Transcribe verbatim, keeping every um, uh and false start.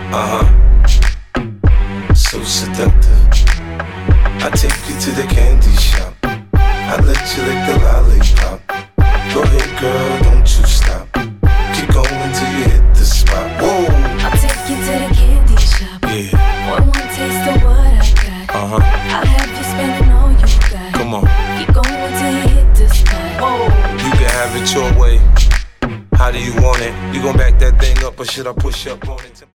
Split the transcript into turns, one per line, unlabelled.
Uh-huh. So seductive. I take you to the candy shop. I let you lick the lollipop. Go ahead, girl, don't you stop. Keep going till you hit the spot. Whoa.
I'll take you to the candy shop.
Yeah.
One more taste of what I got.
Uh-huh.
I'll have you spending all you got.
Come on.
Keep going till you hit the spot. Whoa.
You can have it your way. How do you want it? You gon' back that thing up or should I push up on it?